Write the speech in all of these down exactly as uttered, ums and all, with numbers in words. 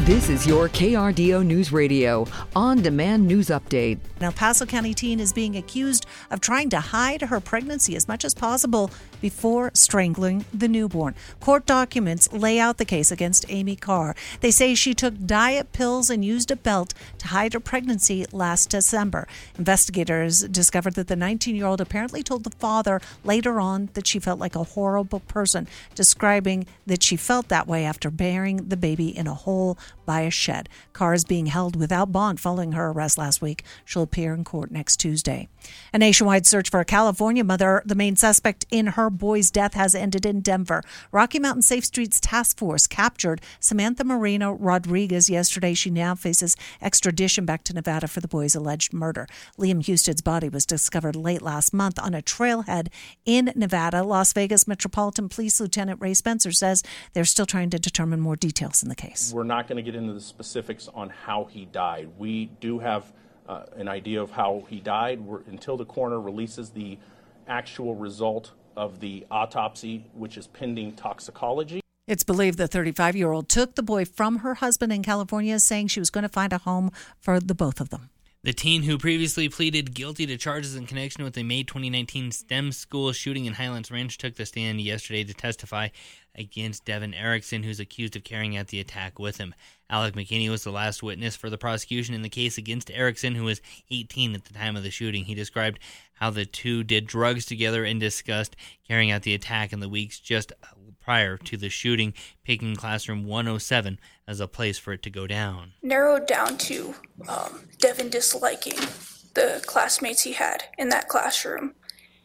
This is your K R D O News Radio on-demand news update. An El Paso County teen is being accused of trying to hide her pregnancy as much as possible before strangling the newborn. Court documents lay out the case against Amy Carr. They say she took diet pills and used a belt to hide her pregnancy last December. Investigators discovered that the nineteen-year-old apparently told the father later on that she felt like a horrible person, describing that she felt that way after bearing the baby in a hole by a shed. Carr is being held without bond following her arrest last week. She'll appear in court next Tuesday. A nationwide search for a California mother, the main suspect in her boy's death, has ended in Denver. Rocky Mountain Safe Streets Task Force captured Samantha Marina Rodriguez yesterday. She now faces extradition back to Nevada for the boy's alleged murder. Liam Houston's body was discovered late last month on a trailhead in Nevada. Las Vegas Metropolitan Police Lieutenant Ray Spencer says they're still trying to determine more details in the case. We're not going to get into the specifics on how he died. We do have uh, an idea of how he died. We're, until the coroner releases the actual result of the autopsy, which is pending toxicology. It's believed the thirty-five-year-old took the boy from her husband in California, saying she was going to find a home for the both of them. The teen who previously pleaded guilty to charges in connection with the May twenty nineteen STEM school shooting in Highlands Ranch took the stand yesterday to testify against Devin Erickson, who's accused of carrying out the attack with him. Alec McKinney was the last witness for the prosecution in the case against Erickson, who was eighteen at the time of the shooting. He described how the two did drugs together and discussed carrying out the attack in the weeks just prior to the shooting, picking classroom one oh seven as a place for it to go down. Narrowed down to um, Devin disliking the classmates he had in that classroom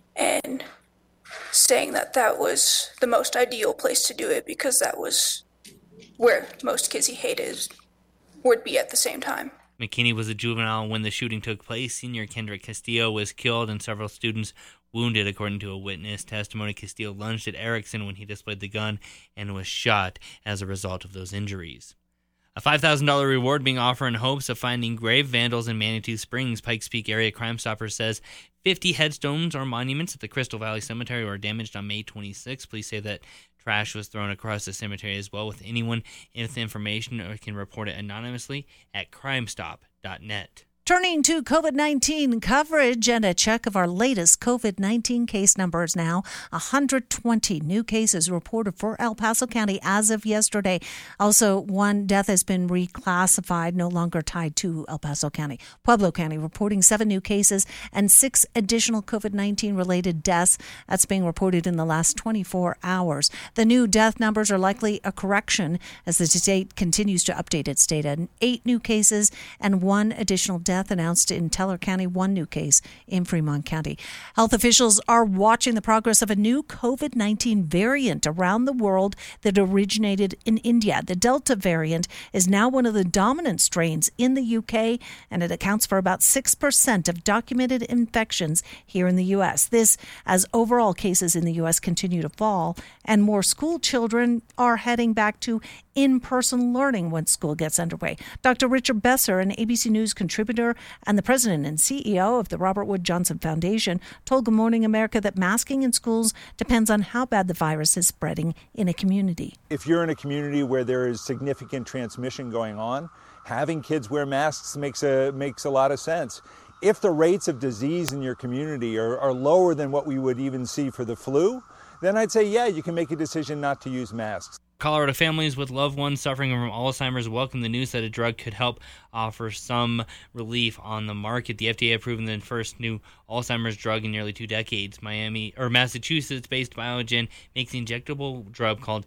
and saying that that was the most ideal place to do it because that was where most kids he hated would be at the same time. McKinney was a juvenile when the shooting took place. Senior Kendrick Castillo was killed and several students wounded, according to a witness testimony. Castillo lunged at Erickson when he displayed the gun and was shot as a result of those injuries. A five thousand dollars reward being offered in hopes of finding grave vandals in Manitou Springs. Pikes Peak area Crime Stoppers says fifty headstones or monuments at the Crystal Valley Cemetery were damaged on May twenty-sixth. Police say that trash was thrown across the cemetery as well. With anyone with information or can report it anonymously at crime stop dot net. Turning to COVID nineteen coverage and a check of our latest COVID nineteen case numbers now. one hundred twenty new cases reported for El Paso County as of yesterday. Also, one death has been reclassified, no longer tied to El Paso County. Pueblo County reporting seven new cases and six additional COVID nineteen related deaths. That's being reported in the last twenty-four hours. The new death numbers are likely a correction as the state continues to update its data. Eight new cases and one additional death announced in Teller County, one new case in Fremont County. Health officials are watching the progress of a new COVID nineteen variant around the world that originated in India. The Delta variant is now one of the dominant strains in the U K, and it accounts for about six percent of documented infections here in the U S. This as overall cases in the U S continue to fall, and more school children are heading back to in-person learning when school gets underway. Doctor Richard Besser, an A B C News contributor and the president and C E O of the Robert Wood Johnson Foundation, told Good Morning America that masking in schools depends on how bad the virus is spreading in a community. If you're in a community where there is significant transmission going on, having kids wear masks makes a makes a lot of sense. If the rates of disease in your community are, are lower than what we would even see for the flu, then I'd say, yeah, you can make a decision not to use masks. Colorado families with loved ones suffering from Alzheimer's welcome the news that a drug could help offer some relief on the market. The F D A approved the first new Alzheimer's drug in nearly two decades. Miami or Massachusetts-based Biogen makes an injectable drug called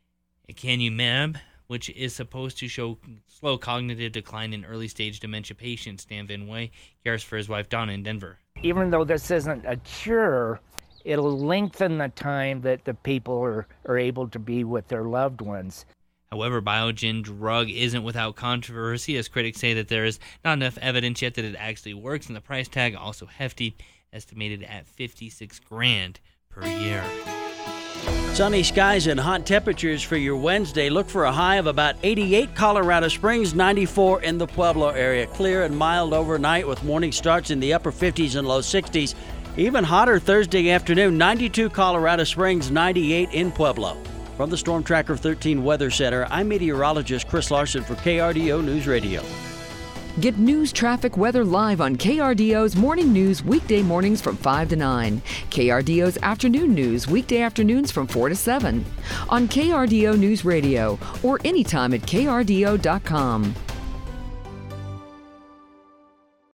Aducanumab, which is supposed to show slow cognitive decline in early-stage dementia patients. Dan Van Way cares for his wife Donna in Denver. Even though this isn't a cure, it'll lengthen the time that the people are, are able to be with their loved ones. However, Biogen drug isn't without controversy, as critics say that there is not enough evidence yet that it actually works, and the price tag also hefty, estimated at fifty-six grand per year. Sunny skies and hot temperatures for your Wednesday. Look for a high of about eighty-eight Colorado Springs, ninety-four in the Pueblo area. Clear and mild overnight with morning starts in the upper fifties and low sixties. Even hotter Thursday afternoon, ninety-two Colorado Springs, ninety-eight in Pueblo. From the Storm Tracker thirteen Weather Center, I'm meteorologist Chris Larson for K R D O News Radio. Get news, traffic, weather live on K R D O's Morning News weekday mornings from five to nine. K R D O's Afternoon News weekday afternoons from four to seven. On K R D O News Radio or anytime at K R D O dot com.